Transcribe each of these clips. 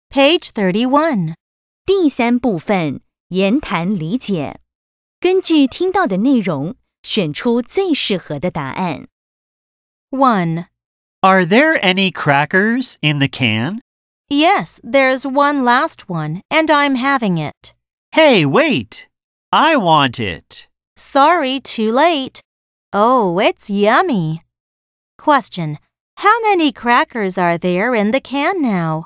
Page 31. 第3部分言谈理解，根据听到的内容，选出最适合的答案。 1. Are there any crackers in the can? Yes, there's one last one, and I'm having it. Hey, wait! I want it. Sorry, too late. Oh, it's yummy. Question. How many crackers are there in the can now?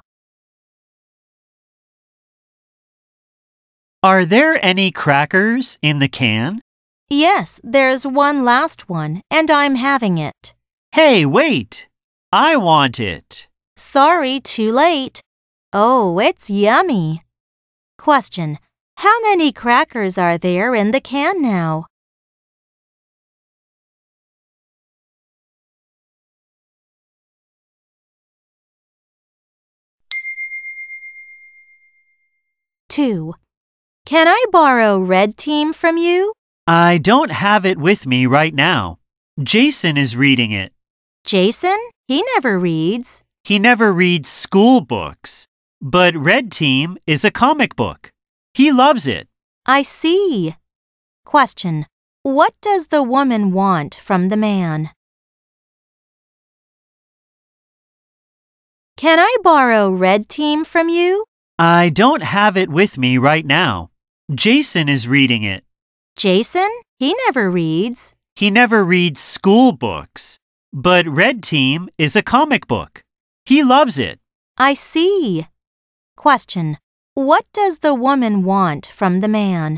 Are there any crackers in the can? Yes, there's one last one, and I'm having it. Hey, wait! I want it. Sorry, too late. Oh, it's yummy. Question. How many crackers are there in the can now? Two. Can I borrow Red Team from you? I don't have it with me right now. Jason is reading it. Jason? He never reads. He never reads school books. But Red Team is a comic book. He loves it. I see. Question. What does the woman want from the man? Can I borrow Red Team from you? I don't have it with me right now. Jason is reading it. Jason? He never reads. He never reads school books. But Red Team is a comic book. He loves it. I see. Question. What does the woman want from the man?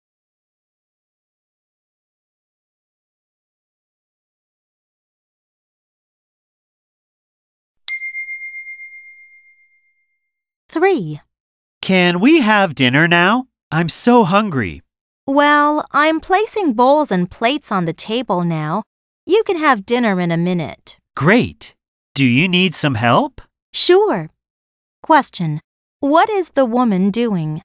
Three. Can we have dinner now? I'm so hungry. Well, I'm placing bowls and plates on the table now. You can have dinner in a minute. Great. Do you need some help? Sure. Question. What is the woman doing?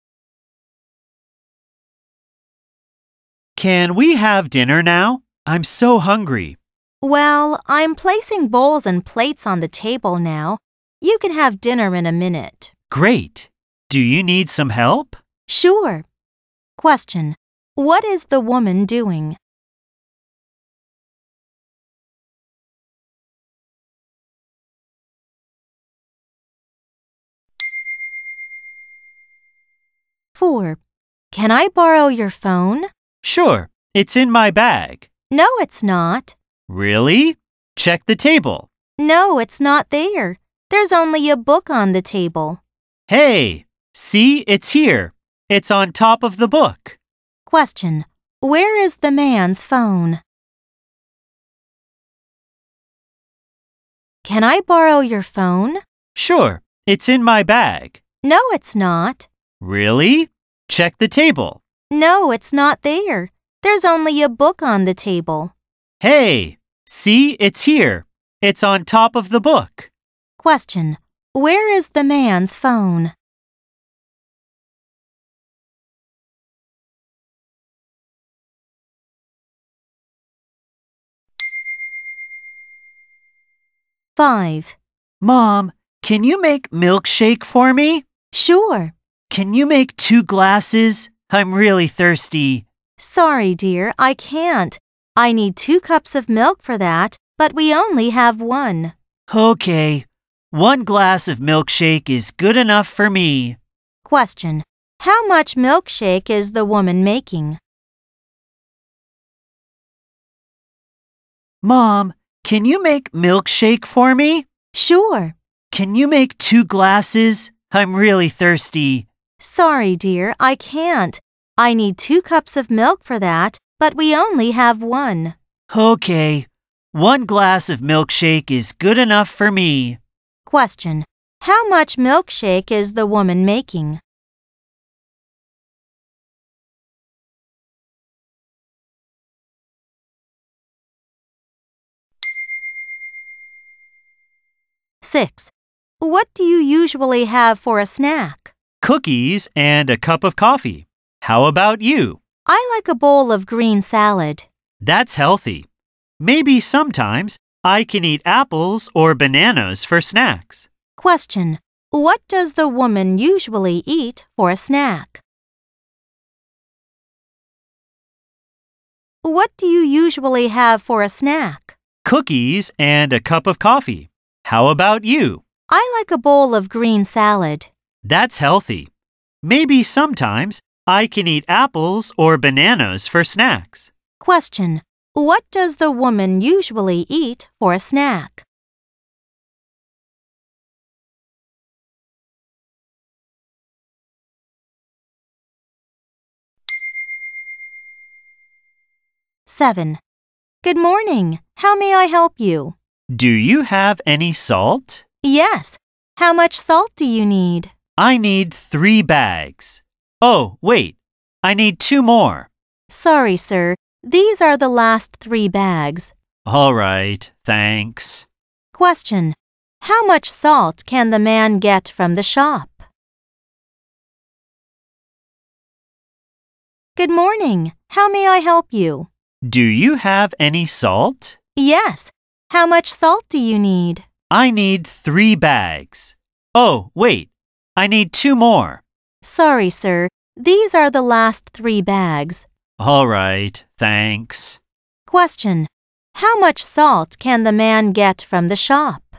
Can we have dinner now? I'm so hungry. Well, I'm placing bowls and plates on the table now. You can have dinner in a minute. Great. Do you need some help? Sure. Question. What is the woman doing? Four. Can I borrow your phone? Sure. It's in my bag. No, it's not. Really? Check the table. No, it's not there. There's only a book on the table. Hey, see, it's here. It's on top of the book. Question. Where is the man's phone? Can I borrow your phone? Sure. It's in my bag. No, it's not. Really? Check the table. No, it's not there. There's only a book on the table. Hey, see, it's here. It's on top of the book. Question. Where is the man's phone? Five. Mom, can you make milkshake for me? Sure. Can you make 2 glasses? I'm really thirsty. Sorry, dear, I can't. I need 2 cups of milk for that, but we only have 1. Okay. 1 glass of milkshake is good enough for me. Question. How much milkshake is the woman making? Mom, can you make milkshake for me? Sure. Can you make 2 glasses? I'm really thirsty. Sorry, dear, I can't. I need 2 cups of milk for that, but we only have 1. Okay. 1 glass of milkshake is good enough for me. Question. How much milkshake is the woman making? Six. What do you usually have for a snack? Cookies and a cup of coffee. How about you? I like a bowl of green salad. That's healthy. Maybe sometimes I can eat apples or bananas for snacks. Question. What does the woman usually eat for a snack? What do you usually have for a snack? Cookies and a cup of coffee. How about you? I like a bowl of green salad. That's healthy. Maybe sometimes I can eat apples or bananas for snacks. Question. What does the woman usually eat for a snack? Seven. Good morning. How may I help you? Do you have any salt? Yes. How much salt do you need? I need 3 bags. Oh, wait. I need 2 more. Sorry, sir. These are the last 3 bags. All right, thanks. Question. How much salt can the man get from the shop? Good morning. How may I help you? Do you have any salt? Yes. How much salt do you need? I need 3 bags. Oh, wait. I need 2 more. Sorry, sir. These are the last 3 bags. All right, thanks. Question. How much salt can the man get from the shop?